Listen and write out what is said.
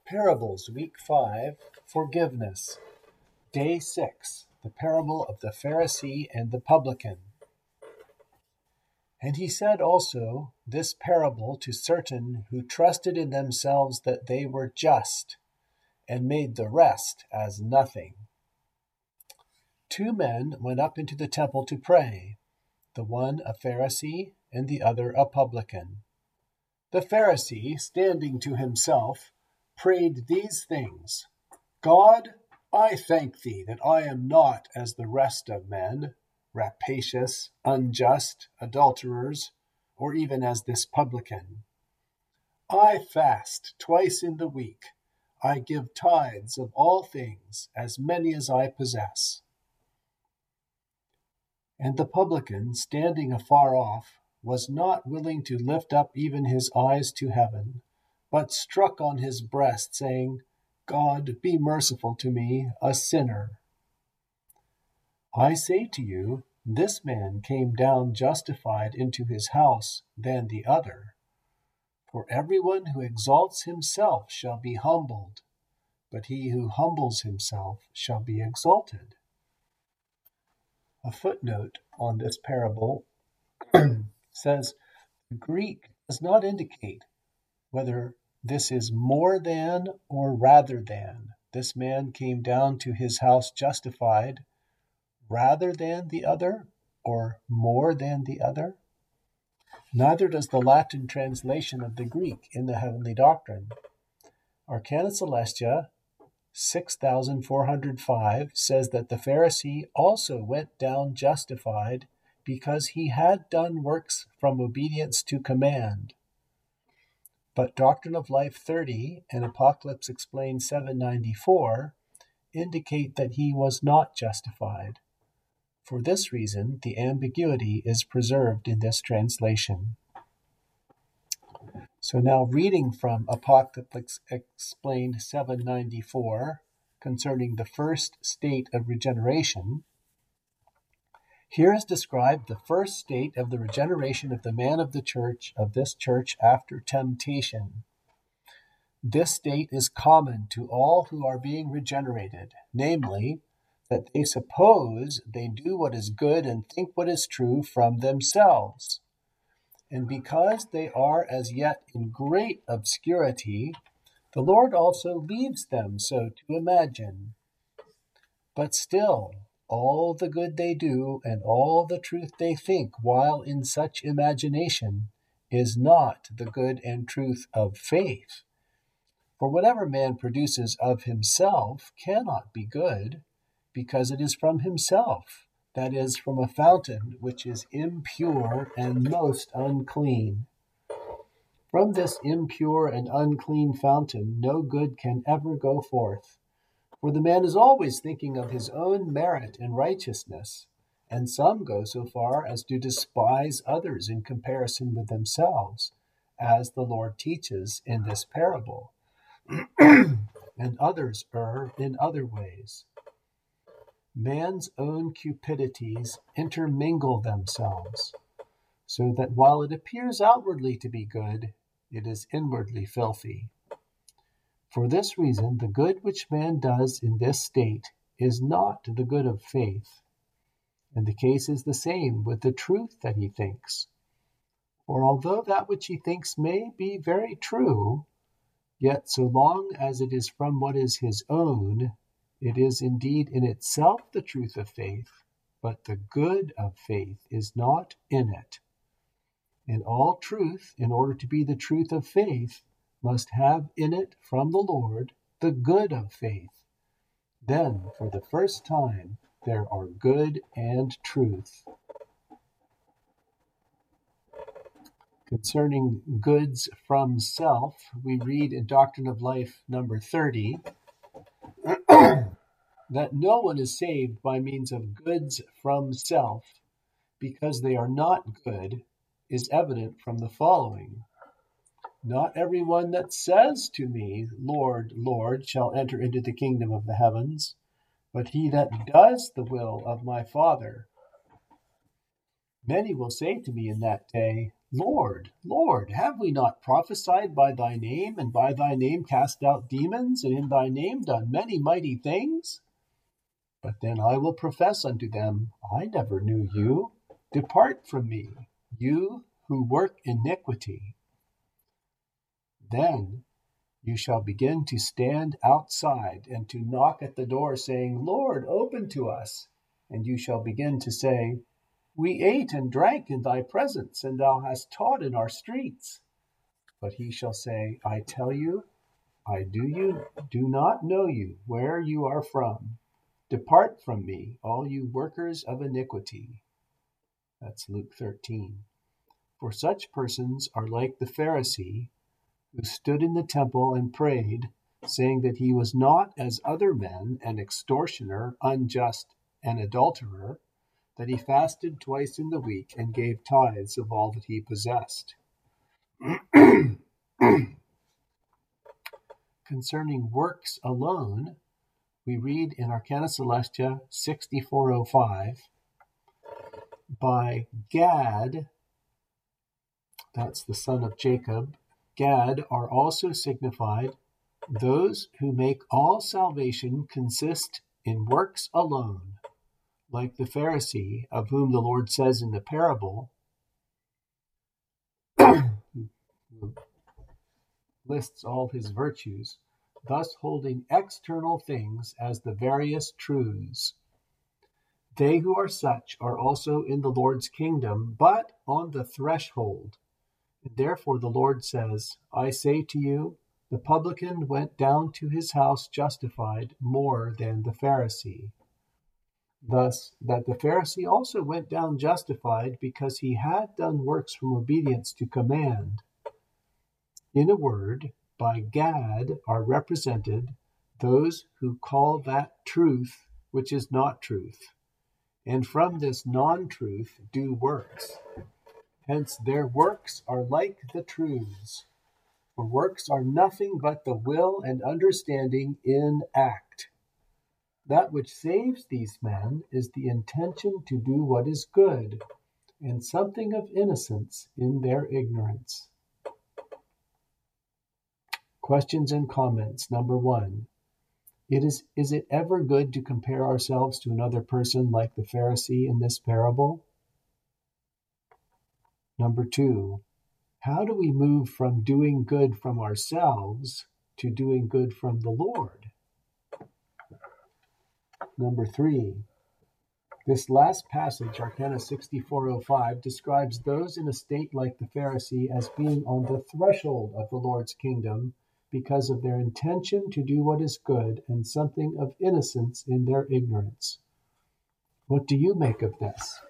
Parables, Week 5, Forgiveness. Day 6, the parable of the Pharisee and the publican. And he said also this parable to certain who trusted in themselves that they were just, and made the rest as nothing. 2 men went up into the temple to pray, the one a Pharisee and the other a publican. The Pharisee, standing to himself, prayed these things: God, I thank thee that I am not as the rest of men, rapacious, unjust, adulterers, or even as this publican. I fast twice in the week. I give tithes of all things, as many as I possess. And the publican, standing afar off, was not willing to lift up even his eyes to heaven, but struck on his breast, saying, God, be merciful to me, a sinner. I say to you, this man came down justified into his house than the other. For everyone who exalts himself shall be humbled, but he who humbles himself shall be exalted. A footnote on this parable says the Greek does not indicate whether this is more than or rather than. This man came down to his house justified rather than the other or more than the other. Neither does the Latin translation of the Greek in the Heavenly Doctrine. Arcana Celestia 6405 says that the Pharisee also went down justified because he had done works from obedience to command. But Doctrine of Life 30 and Apocalypse Explained 794 indicate that he was not justified. For this reason, the ambiguity is preserved in this translation. So now reading from Apocalypse Explained 794 concerning the first state of regeneration, here is described the first state of the regeneration of the man of the church, of this church after temptation. This state is common to all who are being regenerated, namely, that they suppose they do what is good and think what is true from themselves. And because they are as yet in great obscurity, the Lord also leaves them so to imagine. But still, all the good they do and all the truth they think while in such imagination is not the good and truth of faith. For whatever man produces of himself cannot be good, because it is from himself, that is, from a fountain which is impure and most unclean. From this impure and unclean fountain no good can ever go forth. For the man is always thinking of his own merit and righteousness, and some go so far as to despise others in comparison with themselves, as the Lord teaches in this parable, and others err in other ways. Man's own cupidities intermingle themselves, so that while it appears outwardly to be good, it is inwardly filthy. For this reason, the good which man does in this state is not the good of faith, and the case is the same with the truth that he thinks. For although that which he thinks may be very true, yet so long as it is from what is his own, it is indeed in itself the truth of faith, but the good of faith is not in it. And all truth, in order to be the truth of faith, must have in it from the Lord the good of faith. Then, for the first time, there are good and truth. Concerning goods from self, we read in Doctrine of Life number 30, that no one is saved by means of goods from self, because they are not good, is evident from the following. Not every one that says to me, Lord, Lord, shall enter into the kingdom of the heavens, but he that does the will of my Father. Many will say to me in that day, Lord, Lord, have we not prophesied by thy name, and by thy name cast out demons, and in thy name done many mighty things? But then I will profess unto them, I never knew you. Depart from me, you who work iniquity. Then you shall begin to stand outside and to knock at the door, saying, Lord, open to us. And you shall begin to say, We ate and drank in thy presence, and thou hast taught in our streets. But he shall say, I tell you, I do not know you, where you are from. Depart from me, all you workers of iniquity. That's Luke 13. For such persons are like the Pharisee, who stood in the temple and prayed, saying that he was not as other men, an extortioner, unjust, an adulterer, that he fasted twice in the week and gave tithes of all that he possessed. Concerning works alone, we read in Arcana Celestia 6405, by Gad, that's the son of Jacob, Gad are also signified those who make all salvation consist in works alone, like the Pharisee, of whom the Lord says in the parable, who lists all his virtues, thus holding external things as the various truths. They who are such are also in the Lord's kingdom, but on the threshold. And therefore the Lord says, I say to you, the publican went down to his house justified more than the Pharisee. Thus, that the Pharisee also went down justified because he had done works from obedience to command. In a word, by Gad are represented those who call that truth which is not truth, and from this non-truth do works. Hence their works are like the truths. For works are nothing but the will and understanding in act. That which saves these men is the intention to do what is good, and something of innocence in their ignorance. Questions and comments. Number 1. Is it ever good to compare ourselves to another person like the Pharisee in this parable? Number 2. How do we move from doing good from ourselves to doing good from the Lord? Number 3. This last passage, Arcana 6405, describes those in a state like the Pharisee as being on the threshold of the Lord's kingdom because of their intention to do what is good and something of innocence in their ignorance. What do you make of this?